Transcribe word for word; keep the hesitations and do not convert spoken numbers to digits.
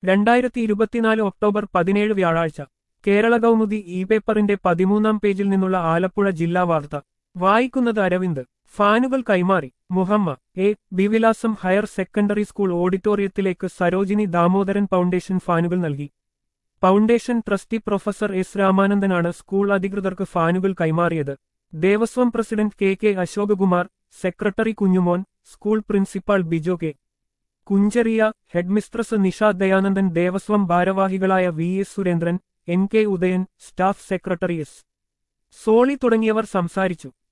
രണ്ടായിരത്തി ഇരുപത്തിനാല് ഒക്ടോബർ പതിനേഴ് വ്യാഴാഴ്ച കേരള കൗമുദി ഇ പേപ്പറിന്റെ പതിമൂന്നാം പേജിൽ നിന്നുള്ള ആലപ്പുഴ ജില്ലാ വാർത്ത വായിക്കുന്നത് അരവിന്ദ്. ഫാനുകൾ കൈമാറി. മുഹമ്മ എ ബിവിലാസം ഹയർ സെക്കൻഡറി സ്കൂൾ ഓഡിറ്റോറിയത്തിലേക്ക് സരോജിനി ദാമോദരൻ ഫൗണ്ടേഷൻ ഫാനുകൾ നൽകി. ഫൗണ്ടേഷൻ ട്രസ്റ്റി പ്രൊഫസർ എസ് രാമാനന്ദനാണ് സ്കൂൾ അധികൃതർക്ക് ഫാനുകൾ കൈമാറിയത്. Devaswom president K K Ashokakumar, secretary Kunjumon, school principal Bijo K Kuncheria, headmistress Nisha Dayanandan, Devaswom ഭാരവാഹികളായ V S Surendran, N K Udayan, staff secretary S Soli തുടങ്ങിയവർ സംസാരിച്ചു.